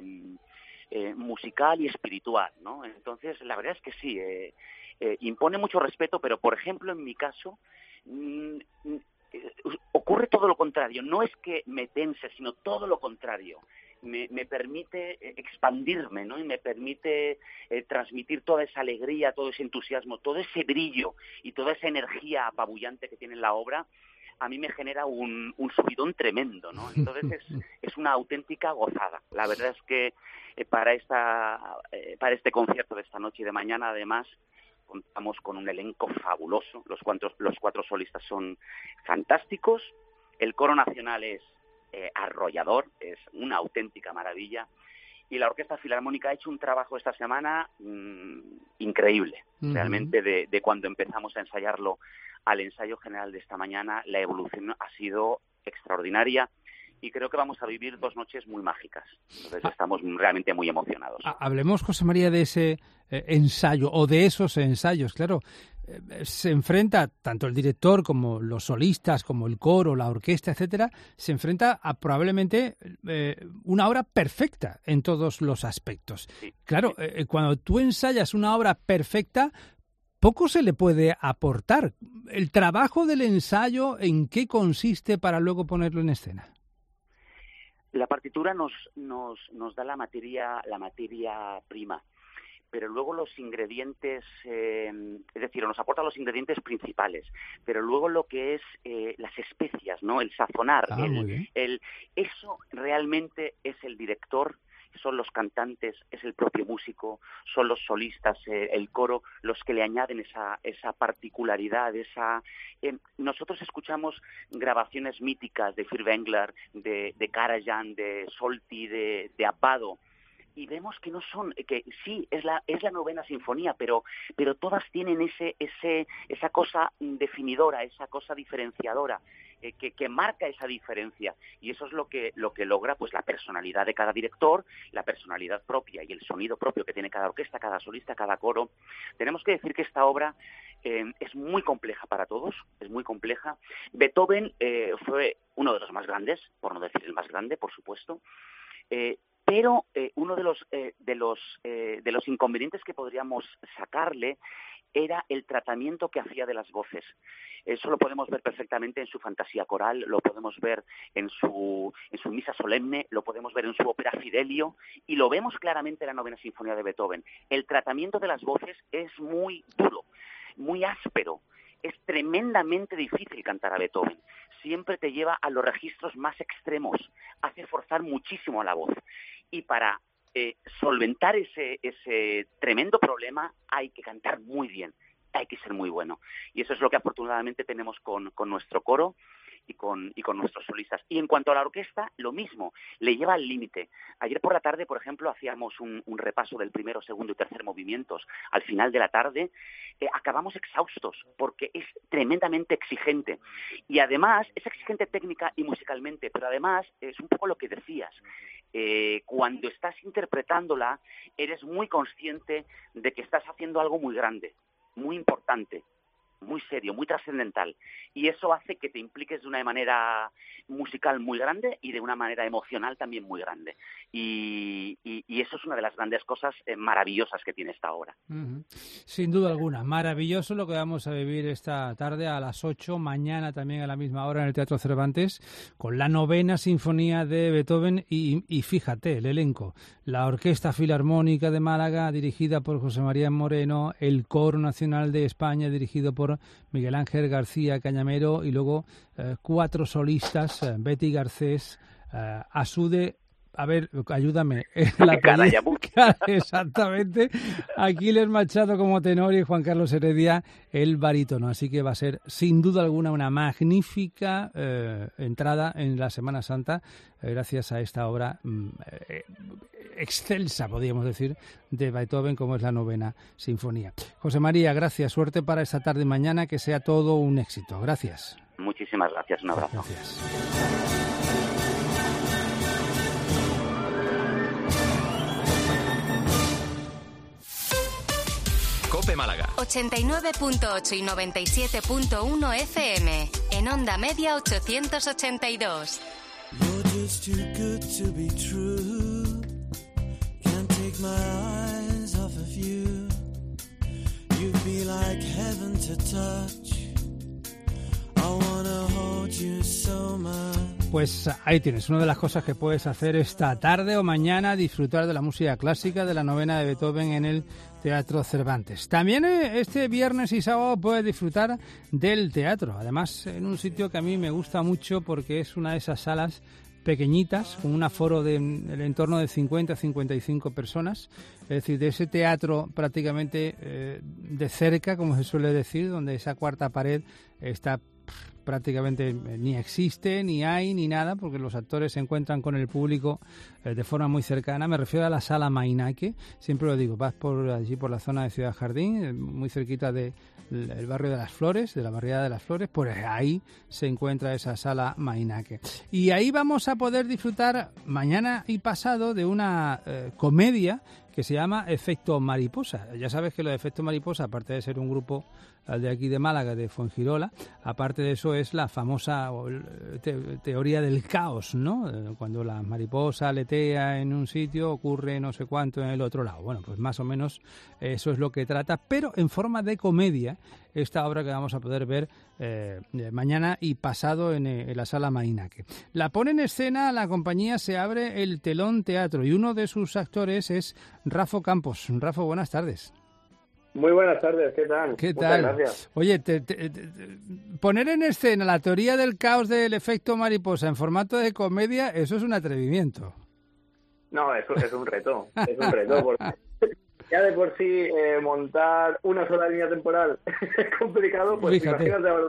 musical y espiritual, ¿no? Entonces la verdad es que sí, impone mucho respeto, pero por ejemplo en mi caso ocurre todo lo contrario. No es que me tense, sino todo lo contrario. Me permite expandirme, ¿no? Y me permite transmitir toda esa alegría, todo ese entusiasmo, todo ese brillo y toda esa energía apabullante que tiene la obra. A mí me genera un subidón tremendo, ¿no? Entonces es una auténtica gozada. La verdad es que para este concierto de esta noche y de mañana, además, contamos con un elenco fabuloso. Los cuatro solistas son fantásticos. El coro nacional es arrollador, es una auténtica maravilla, y la Orquesta Filarmónica ha hecho un trabajo esta semana increíble. Uh-huh. Realmente de cuando empezamos a ensayarlo al ensayo general de esta mañana, la evolución ha sido extraordinaria y creo que vamos a vivir 2 noches muy mágicas. Entonces estamos realmente muy emocionados. Hablemos, José María, de ese ensayo o de esos ensayos. Claro, se enfrenta tanto el director como los solistas, como el coro, la orquesta, etcétera, se enfrenta a probablemente una obra perfecta en todos los aspectos. Sí. Claro, cuando tú ensayas una obra perfecta, poco se le puede aportar. El trabajo del ensayo, ¿en qué consiste para luego ponerlo en escena? La partitura nos da la materia prima, pero luego los ingredientes, es decir, nos aporta los ingredientes principales, pero luego lo que es las especias, ¿no? El sazonar, eso realmente es el director, son los cantantes, es el propio músico, son los solistas, el coro, los que le añaden esa particularidad, nosotros escuchamos grabaciones míticas de Furtwängler, de Karajan, de Solti, de Abbado, y vemos que no son, que sí, es la novena sinfonía, pero todas tienen esa cosa definidora, esa cosa diferenciadora, que marca esa diferencia, y eso es lo que logra pues la personalidad de cada director, la personalidad propia y el sonido propio que tiene cada orquesta, cada solista, cada coro. Tenemos que decir que esta obra es muy compleja para todos, es muy compleja. Beethoven fue uno de los más grandes, por no decir el más grande, por supuesto, pero uno de los inconvenientes que podríamos sacarle era el tratamiento que hacía de las voces. Eso lo podemos ver perfectamente en su fantasía coral, lo podemos ver en su misa solemne, lo podemos ver en su ópera Fidelio, y lo vemos claramente en la novena sinfonía de Beethoven. El tratamiento de las voces es muy duro, muy áspero. Es tremendamente difícil cantar a Beethoven. Siempre te lleva a los registros más extremos, hace forzar muchísimo a la voz. y para solventar ese tremendo problema hay que cantar muy bien, hay que ser muy bueno. Y eso es lo que afortunadamente tenemos con nuestro coro y con nuestros solistas. Y en cuanto a la orquesta, lo mismo, le lleva al límite. Ayer por la tarde, por ejemplo, hacíamos un repaso del primero, segundo y tercer movimientos. Al final de la tarde acabamos exhaustos porque es tremendamente exigente. Y además, es exigente técnica y musicalmente, pero además es un poco lo que decías. Cuando estás interpretándola, eres muy consciente de que estás haciendo algo muy grande, muy importante, muy serio, muy trascendental, y eso hace que te impliques de una manera musical muy grande y de una manera emocional también muy grande, y eso es una de las grandes cosas maravillosas que tiene esta obra. Sin duda alguna, maravilloso lo que vamos a vivir esta tarde a las 8, mañana también a la misma hora en el Teatro Cervantes, con la 9ª Sinfonía de Beethoven y fíjate, el elenco, la Orquesta Filarmónica de Málaga, dirigida por José María Moreno, el Coro Nacional de España, dirigido por Miguel Ángel García Cañamero, y luego 4 solistas, Betty Garcés, Asude, a ver, ayúdame, exactamente, Aquiles Machado como tenor y Juan Carlos Heredia el barítono, así que va a ser sin duda alguna una magnífica entrada en la Semana Santa, gracias a esta obra excelsa, podríamos decir, de Beethoven, como es la 9ª Sinfonía. José María, gracias, suerte para esta tarde y mañana, que sea todo un éxito. Gracias. Muchísimas gracias, un abrazo. Gracias. COPE Málaga 89.8 y 97.1 FM. En onda media 882. You're just too good to be true. Can't take my eyes off of you. You'd be like heaven to touch. I wanna hold you so much. Pues ahí tienes, una de las cosas que puedes hacer esta tarde o mañana, disfrutar de la música clásica de la 9ª de Beethoven en el Teatro Cervantes. También este viernes y sábado puedes disfrutar del teatro, además en un sitio que a mí me gusta mucho porque es una de esas salas pequeñitas, con un aforo del entorno de 50 a 55 personas, es decir, de ese teatro prácticamente de cerca, como se suele decir, donde esa cuarta pared está prácticamente ni existe, ni hay, ni nada, porque los actores se encuentran con el público de forma muy cercana. Me refiero a la Sala Mainaque, siempre lo digo, vas por allí por la zona de Ciudad Jardín, muy cerquita del barrio de las Flores, de la barriada de las Flores, pues ahí se encuentra esa Sala Mainaque. Y ahí vamos a poder disfrutar mañana y pasado de una comedia que se llama Efecto Mariposa. Ya sabes que lo de Efecto Mariposa, aparte de ser un grupo de aquí de Málaga, de Fuengirola, aparte de eso es la famosa teoría del caos, ¿no? Cuando la mariposa aletea en un sitio, ocurre no sé cuánto en el otro lado. Bueno, pues más o menos eso es lo que trata, pero en forma de comedia, esta obra que vamos a poder ver mañana y pasado en la Sala Mainaque. La pone en escena la compañía Se Abre el Telón Teatro y uno de sus actores es Rafo Campos. Rafo, buenas tardes. Muy buenas tardes, ¿qué tal? ¿Qué Muchas tal? Gracias. Oye, poner en escena la teoría del caos del efecto mariposa en formato de comedia, eso es un atrevimiento. No, es un reto, porque ya de por sí montar una sola línea temporal es complicado, pues fíjate. Imagínate.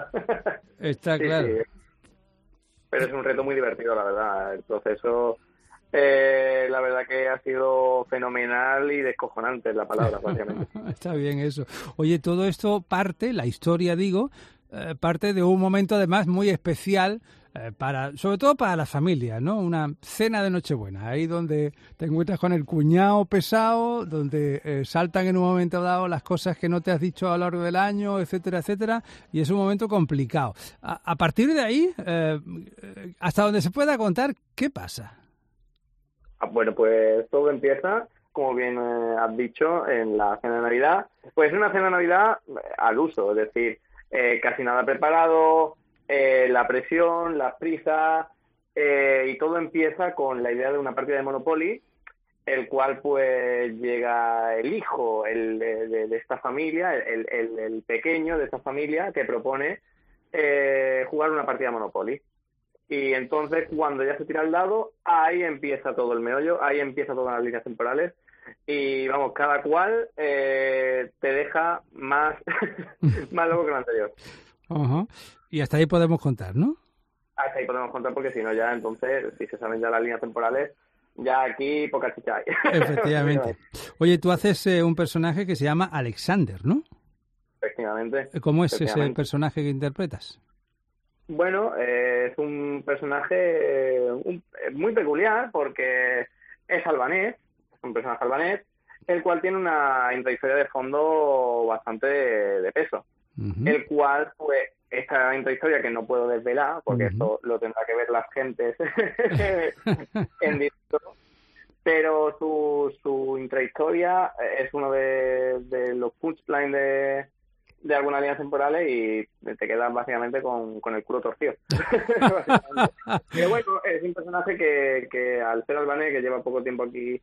Está claro. Sí. Pero es un reto muy divertido, la verdad, el proceso... la verdad que ha sido fenomenal y descojonante la palabra, básicamente. Está bien eso. Oye, todo esto parte, la historia digo, parte de un momento además muy especial, sobre todo para la familia, ¿no? Una cena de Nochebuena, ahí donde te encuentras con el cuñado pesado, donde saltan en un momento dado las cosas que no te has dicho a lo largo del año, etcétera, etcétera, y es un momento complicado. A partir de ahí, hasta donde se pueda contar, ¿qué pasa? Bueno, pues todo empieza, como bien has dicho, en la cena de Navidad. Pues una cena de Navidad al uso, es decir, casi nada preparado, la presión, las prisas, y todo empieza con la idea de una partida de Monopoly, el cual pues llega el hijo de esta familia, el pequeño de esta familia, que propone jugar una partida de Monopoly. Y entonces, cuando ya se tira el dado, ahí empieza todo el meollo, ahí empieza todas las líneas temporales. Y vamos, cada cual te deja más, más loco que lo anterior. Uh-huh. Y hasta ahí podemos contar, ¿no? Hasta ahí podemos contar, porque si no ya, entonces, si se saben ya las líneas temporales, ya aquí poca chicha hay. Efectivamente. Oye, tú haces un personaje que se llama Alexander, ¿no? Efectivamente. ¿Cómo es ese personaje que interpretas? Bueno, es un personaje muy peculiar porque es albanés, es un personaje albanés, el cual tiene una intrahistoria de fondo bastante de peso. Uh-huh. El cual, pues, esta intrahistoria que no puedo desvelar, porque esto lo tendrá que ver las gentes en directo, pero su intrahistoria es uno de los punchlines de algunas líneas temporales y te quedas básicamente con el culo torcido. Pero bueno, es un personaje que al ser albanés, que lleva poco tiempo aquí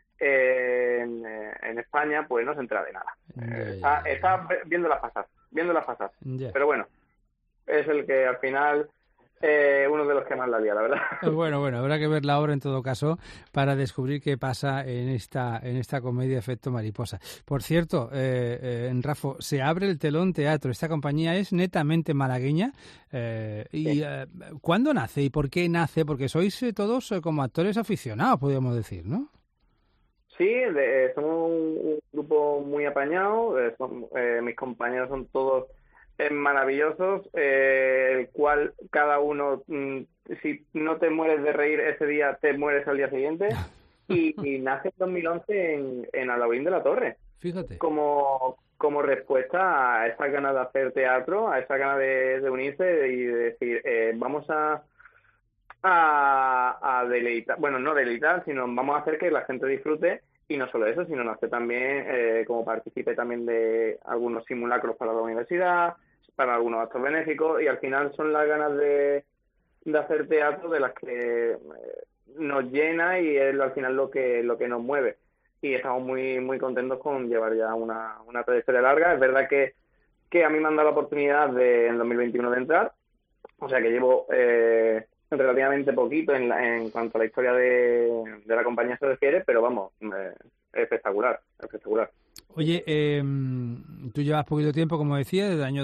en España, pues no se entera de nada. Está viéndolas pasar. Yeah. Pero bueno, es el que al final uno de los que más la lía, la verdad. Bueno, habrá que ver la obra en todo caso para descubrir qué pasa en esta comedia Efecto Mariposa. Por cierto, Rafa, se abre el telón teatro. Esta compañía es netamente malagueña. Sí. ¿Cuándo nace y por qué nace? Porque sois todos como actores aficionados, podríamos decir, ¿no? Sí, somos un grupo muy apañado. Mis compañeros son todos maravillosos, el cual cada uno, si no te mueres de reír ese día, te mueres al día siguiente. Y nace en 2011 en Alaurín de la Torre. Fíjate. Como respuesta a esa ganas de hacer teatro, a esa ganas de unirse y de decir, vamos a deleitar, bueno, no deleitar, sino vamos a hacer que la gente disfrute. Y no solo eso, sino nace también como participe también de algunos simulacros para la universidad, para algunos actos benéficos, y al final son las ganas de hacer teatro de las que nos llena y es al final lo que nos mueve. Y estamos muy muy contentos con llevar ya una trayectoria larga. Es verdad que a mí me han dado la oportunidad en 2021 de entrar, o sea que llevo relativamente poquito en cuanto a la historia de la compañía se refiere, pero vamos, espectacular. Oye, tú llevas poquito tiempo, como decía, desde el año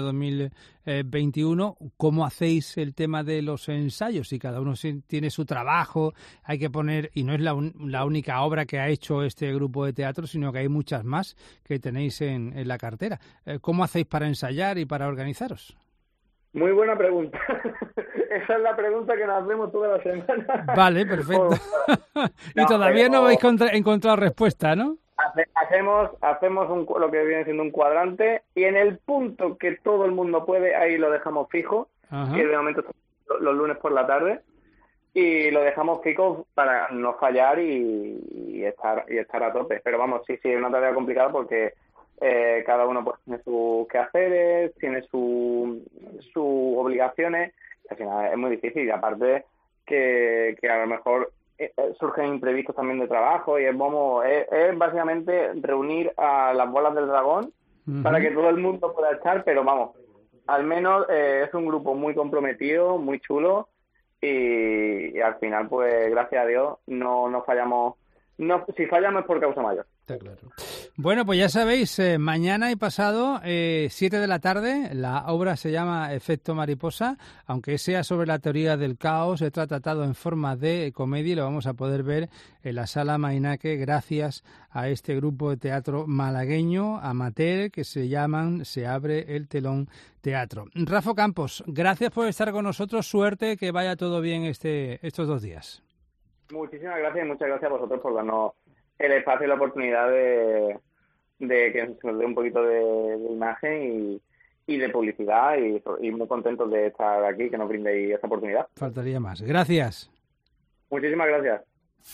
2021. ¿Cómo hacéis el tema de los ensayos? Si cada uno tiene su trabajo, hay que poner, y no es la única obra que ha hecho este grupo de teatro, sino que hay muchas más que tenéis en la cartera. ¿Cómo hacéis para ensayar y para organizaros? Muy buena pregunta. Esa es la pregunta que nos hacemos toda la semana. Vale, perfecto. Y todavía no habéis encontrado respuesta, ¿no? Hacemos lo que viene siendo un cuadrante y en el punto que todo el mundo puede, ahí lo dejamos fijo. Ajá. Que de momento los lunes por la tarde y lo dejamos fijo para no fallar y estar a tope. Pero vamos, sí, es una tarea complicada porque cada uno pues tiene sus quehaceres, tiene sus obligaciones, al final es muy difícil, y aparte que a lo mejor surgen imprevistos también de trabajo y es básicamente reunir a las bolas del dragón para que todo el mundo pueda estar, pero vamos, al menos es un grupo muy comprometido, muy chulo y al final pues gracias a Dios no fallamos, si fallamos es por causa mayor. Está claro. Bueno, pues ya sabéis, mañana y pasado, 7 de la tarde, la obra se llama Efecto Mariposa, aunque sea sobre la teoría del caos, está tratado en forma de comedia y lo vamos a poder ver en la Sala Mainaque gracias a este grupo de teatro malagueño, amateur, que se abre el telón teatro. Rafa Campos, gracias por estar con nosotros, suerte, que vaya todo bien estos 2 días. Muchísimas gracias y muchas gracias a vosotros por darnos el espacio y la oportunidad de que se nos dé un poquito de imagen y de publicidad y muy contentos de estar aquí, que nos brindéis esta oportunidad. Faltaría más. Gracias. Muchísimas gracias.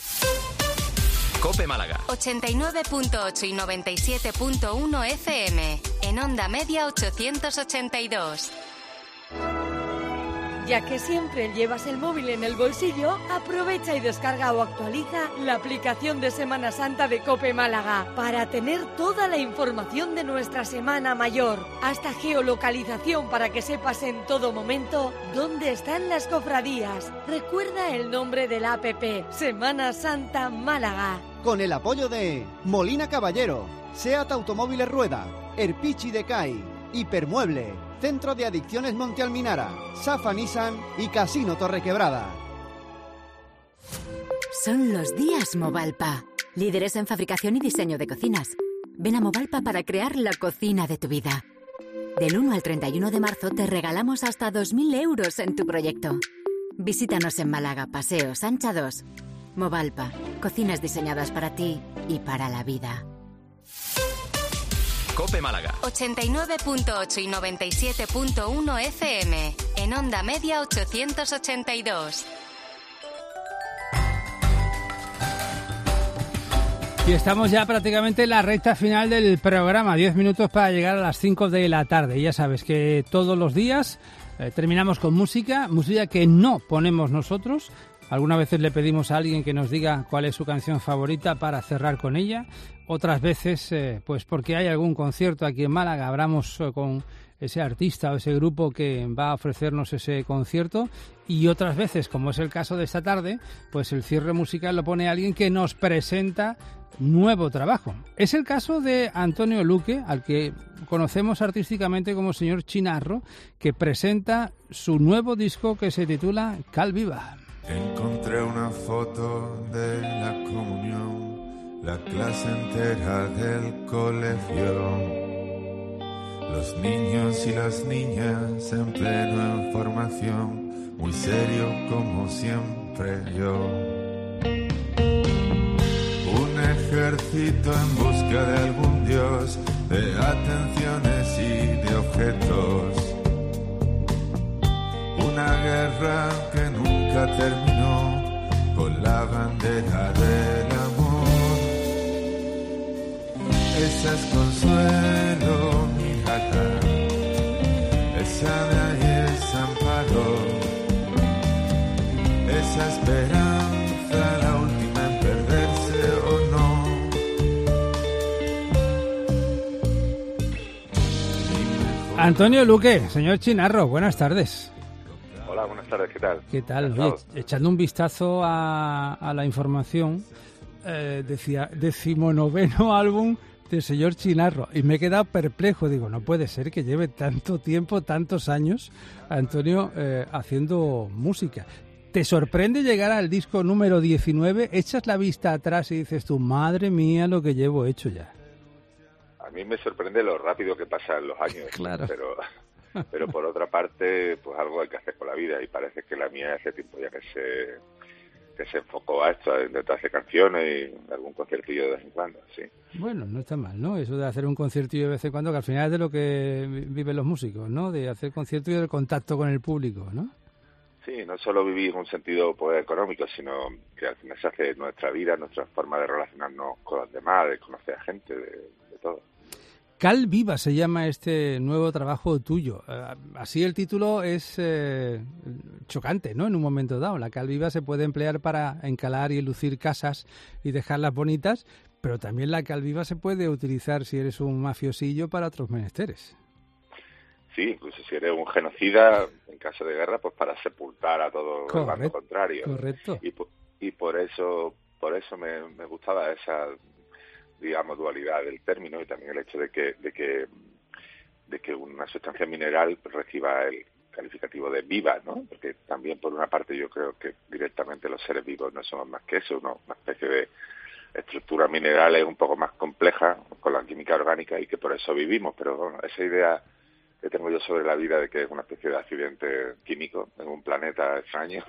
COPE Málaga. 89.8 y 97.1 FM. En onda media 882. Ya que siempre llevas el móvil en el bolsillo, aprovecha y descarga o actualiza la aplicación de Semana Santa de COPE Málaga para tener toda la información de nuestra Semana Mayor, hasta geolocalización para que sepas en todo momento dónde están las cofradías. Recuerda el nombre de la APP, Semana Santa Málaga. Con el apoyo de Molina Caballero, SEAT Automóviles Rueda, Erpichi Decay, Hipermueble, Centro de Adicciones Monte Alminara, Safa Nissan y Casino Torrequebrada. Son los días Movalpa, líderes en fabricación y diseño de cocinas. Ven a Movalpa para crear la cocina de tu vida. Del 1 al 31 de marzo te regalamos hasta 2.000 euros en tu proyecto. Visítanos en Málaga, Paseo Sancha 2. Movalpa, cocinas diseñadas para ti y para la vida. COPE Málaga. 89.8 y 97.1 FM. En onda media 882. Y estamos ya prácticamente en la recta final del programa. 10 minutos para llegar a las 5 de la tarde. Ya sabes que todos los días terminamos con música que no ponemos nosotros. Algunas veces le pedimos a alguien que nos diga cuál es su canción favorita para cerrar con ella. Otras veces, pues porque hay algún concierto aquí en Málaga, hablamos con ese artista o ese grupo que va a ofrecernos ese concierto. Y otras veces, como es el caso de esta tarde, pues el cierre musical lo pone alguien que nos presenta nuevo trabajo. Es el caso de Antonio Luque, al que conocemos artísticamente como señor Chinarro, que presenta su nuevo disco que se titula Cal Viva. Encontré una foto de la comunión, la clase entera del colegio. Los niños y las niñas en pleno en formación, muy serio como siempre yo. Un ejército en busca de algún dios, de atenciones y de objetos. Una guerra que nunca terminó, con la bandera del amor. Esa es Consuelo, mi gata, esa de ahí es Amparo, esa esperanza, la última en perderse o no. Antonio Luque, señor Chinarro, buenas tardes. Hola, buenas tardes, ¿qué tal? ¿Qué tal? Oye, echando un vistazo a la información, decía 19º álbum del señor Chinarro, y me he quedado perplejo. Digo, no puede ser que lleve tanto tiempo, tantos años, Antonio, haciendo música. ¿Te sorprende llegar al disco número 19? ¿Echas la vista atrás y dices tú, madre mía, lo que llevo hecho ya? A mí me sorprende lo rápido que pasan los años, claro. Pero por otra parte, pues algo hay que hacer con la vida, y parece que la mía hace tiempo ya que se enfocó a esto, a intentar hacer canciones y algún conciertillo de vez en cuando, sí. Bueno, no está mal, ¿no? Eso de hacer un conciertillo de vez en cuando, que al final es de lo que viven los músicos, ¿no? De hacer conciertos y del contacto con el público, ¿no? Sí, no solo vivir en un sentido pues económico, sino que al final se hace nuestra vida, nuestra forma de relacionarnos con los demás, de conocer a gente, de todo. Cal Viva se llama este nuevo trabajo tuyo. Así el título es chocante, ¿no? En un momento dado. La cal viva se puede emplear para encalar y lucir casas y dejarlas bonitas, pero también la cal viva se puede utilizar, si eres un mafiosillo, para otros menesteres. Sí, incluso si eres un genocida, en caso de guerra, pues para sepultar a todo el bando contrario. Correcto. Y por eso me gustaba esa, digamos, dualidad del término, y también el hecho de que una sustancia mineral reciba el calificativo de viva, ¿no? Porque también, por una parte, yo creo que directamente los seres vivos no somos más que eso, ¿no? Una especie de estructura mineral es un poco más compleja con la química orgánica, y que por eso vivimos. Pero bueno, esa idea que tengo yo sobre la vida de que es una especie de accidente químico en un planeta extraño,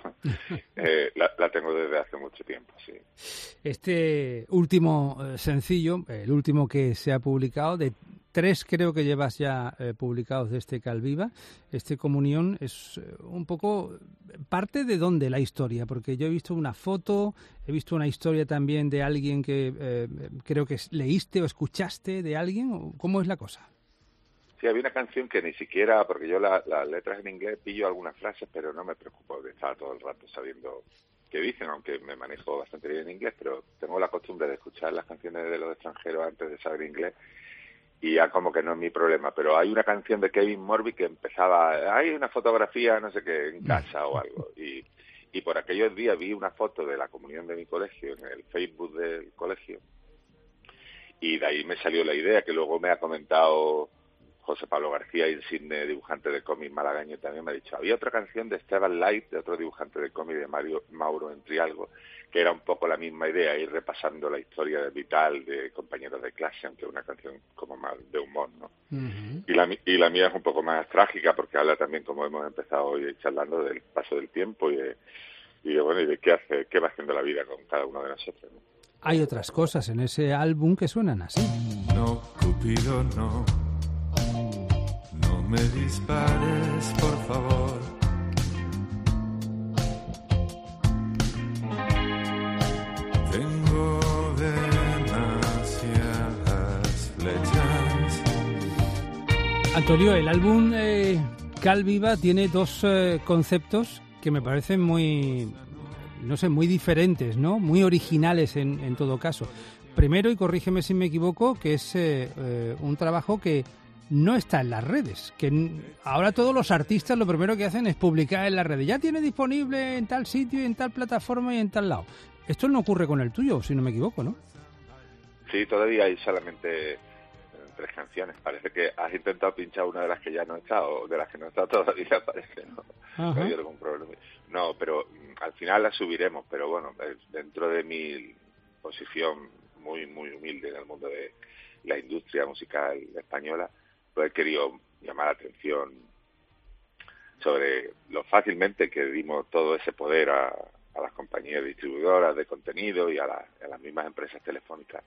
la tengo desde hace mucho tiempo, sí. Este último sencillo, el último que se ha publicado, de 3 creo que llevas ya publicados de este Cal Viva, este Comunión, es un poco parte de dónde la historia, porque yo he visto una foto, he visto una historia también de alguien que creo que leíste o escuchaste de alguien. ¿Cómo es la cosa? Sí, había una canción que ni siquiera, porque yo las letras en inglés pillo algunas frases, pero no me preocupo de estar todo el rato sabiendo qué dicen, aunque me manejo bastante bien en inglés, pero tengo la costumbre de escuchar las canciones de los extranjeros antes de saber inglés y ya como que no es mi problema. Pero hay una canción de Kevin Morby que empezaba, hay una fotografía, no sé qué, en casa o algo, y por aquellos días vi una foto de la comunión de mi colegio en el Facebook del colegio y de ahí me salió la idea que luego me ha comentado José Pablo García, insigne dibujante de cómic malagueño, también me ha dicho, había otra canción de Esteban Light, de otro dibujante de cómic de Mauro Entrialgo, que era un poco la misma idea, ir repasando la historia vital de compañeros de clase, aunque es una canción como más de humor, ¿no? Uh-huh. Y la mía es un poco más trágica, porque habla también, como hemos empezado hoy charlando, del paso del tiempo y de qué va haciendo la vida con cada uno de nosotros, ¿no? Hay otras cosas en ese álbum que suenan así. No, Cupido, no. No me dispares, por favor. Tengo demasiadas flechas. Antonio, el álbum Cal Viva tiene dos conceptos que me parecen muy diferentes, ¿no? Muy originales en todo caso. Primero, y corrígeme si me equivoco, que es un trabajo que no está en las redes, que ahora todos los artistas lo primero que hacen es publicar en las redes. Ya tiene disponible en tal sitio, en tal plataforma y en tal lado. Esto no ocurre con el tuyo, si no me equivoco, ¿no? Sí, todavía hay solamente 3 canciones. Parece que has intentado pinchar una de las que ya no está, o de las que no está todavía, parece, ¿no? No hay algún problema. No, pero al final la subiremos, pero bueno, dentro de mi posición muy humilde en el mundo de la industria musical española, pues he querido llamar la atención sobre lo fácilmente que dimos todo ese poder a las compañías distribuidoras de contenido y a las mismas empresas telefónicas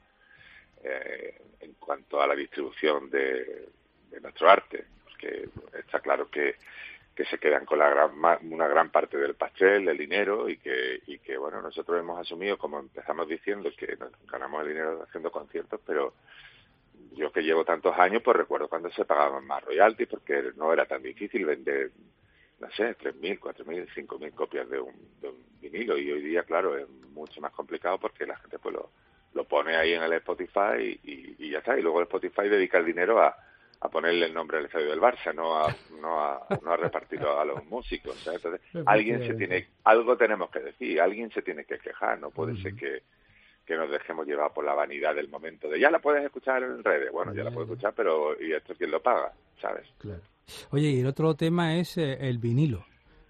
en cuanto a la distribución de nuestro arte, porque está claro que se quedan con una gran parte del pastel, del dinero, y que bueno, nosotros hemos asumido, como empezamos diciendo, que nos ganamos el dinero haciendo conciertos, pero yo que llevo tantos años, pues recuerdo cuando se pagaban más royalties, porque no era tan difícil vender, no sé, 3.000, 4.000, 5.000 copias de un vinilo, y hoy día, claro, es mucho más complicado porque la gente pues lo pone ahí en el Spotify y ya está, y luego el Spotify dedica el dinero a ponerle el nombre al estadio del Barça, no a repartirlo a los músicos, ¿sabes? Entonces, algo tenemos que decir, alguien se tiene que quejar, no puede ser que nos dejemos llevar por la vanidad del momento de ya la puedes escuchar en redes, bueno, ya la puedo escuchar, pero ¿y esto quién lo paga? ¿Sabes? Claro. Oye, y el otro tema es el vinilo.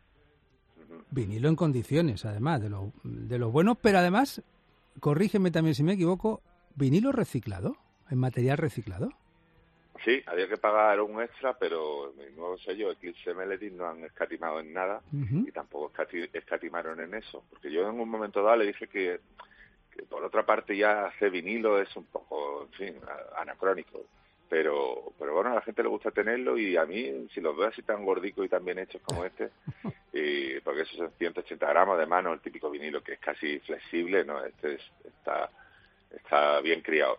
Vinilo en condiciones, además, de lo bueno, pero además, corrígeme también si me equivoco, vinilo reciclado, en material reciclado. Sí, había que pagar un extra, pero mi nuevo sello, Eclipse Melody, no han escatimado en nada y tampoco escatimaron en eso, porque yo en un momento dado le dije que por otra parte ya hacer vinilo es un poco, en fin, anacrónico, pero bueno, a la gente le gusta tenerlo y a mí, si los veo así tan gordicos y tan bien hechos como este, porque esos son 180 gramos de mano, el típico vinilo que es casi flexible, no, este está bien criado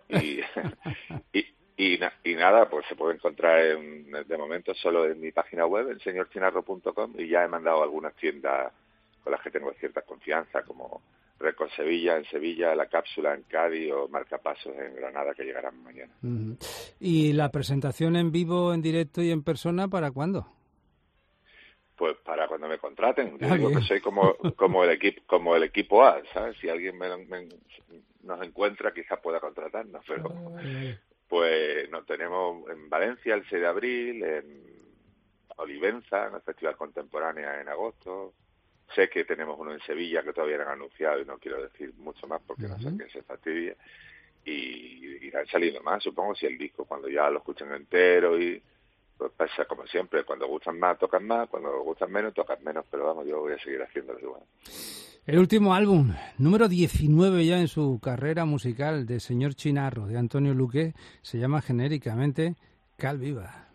y nada, pues se puede encontrar de momento solo en mi página web, en señorchinarro.com, y ya he mandado a algunas tiendas con las que tengo cierta confianza, como Record Sevilla en Sevilla, La Cápsula en Cádiz o Marcapasos en Granada, que llegarán mañana. ¿Y la presentación en vivo, en directo y en persona, para cuándo? Pues para cuando me contraten. Yo digo que soy como el equipo A, ¿sabes? Si alguien nos encuentra, quizás pueda contratarnos, pero pues nos tenemos en Valencia el 6 de abril, en Olivenza, en el Festival Contemporánea en agosto. Sé que tenemos uno en Sevilla que todavía no han anunciado y no quiero decir mucho más porque no sé qué se fastidie. Y irán saliendo más, supongo, si el disco, cuando ya lo escuchen entero, y pues pasa como siempre, cuando gustan más tocan más, cuando gustan menos tocan menos, pero vamos, yo voy a seguir haciéndolo igual. El último álbum, número 19 ya en su carrera musical, de Señor Chinarro, de Antonio Luque, se llama genéricamente Cal Viva.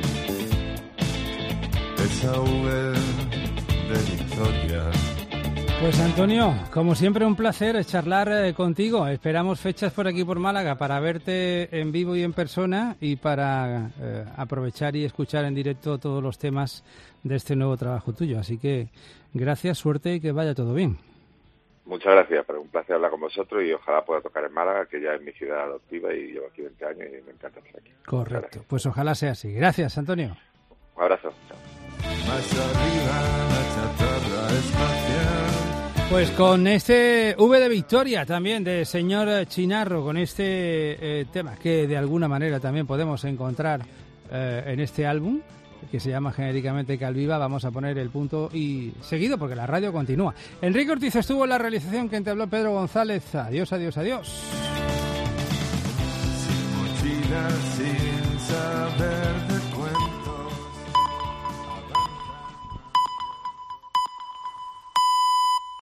Esa V de Victoria Pues Antonio, como siempre un placer charlar contigo. Esperamos fechas por aquí por Málaga para verte en vivo y en persona y para aprovechar y escuchar en directo todos los temas de este nuevo trabajo tuyo. Así que gracias, suerte y que vaya todo bien. Muchas gracias, pero un placer hablar con vosotros y ojalá pueda tocar en Málaga, que ya es mi ciudad adoptiva y llevo aquí 20 años y me encanta estar aquí. Correcto, pues ojalá sea así. Gracias, Antonio. Un abrazo. Chao. Más arriba la chatarra espacial. Pues con este V de Victoria también de señor Chinarro, con este tema que de alguna manera también podemos encontrar en este álbum, que se llama genéricamente Calviva, vamos a poner el punto y seguido porque la radio continúa. Enrique Ortiz estuvo en la realización, quien te habló Pedro González. Adiós, adiós, adiós. Sin mochilas, sin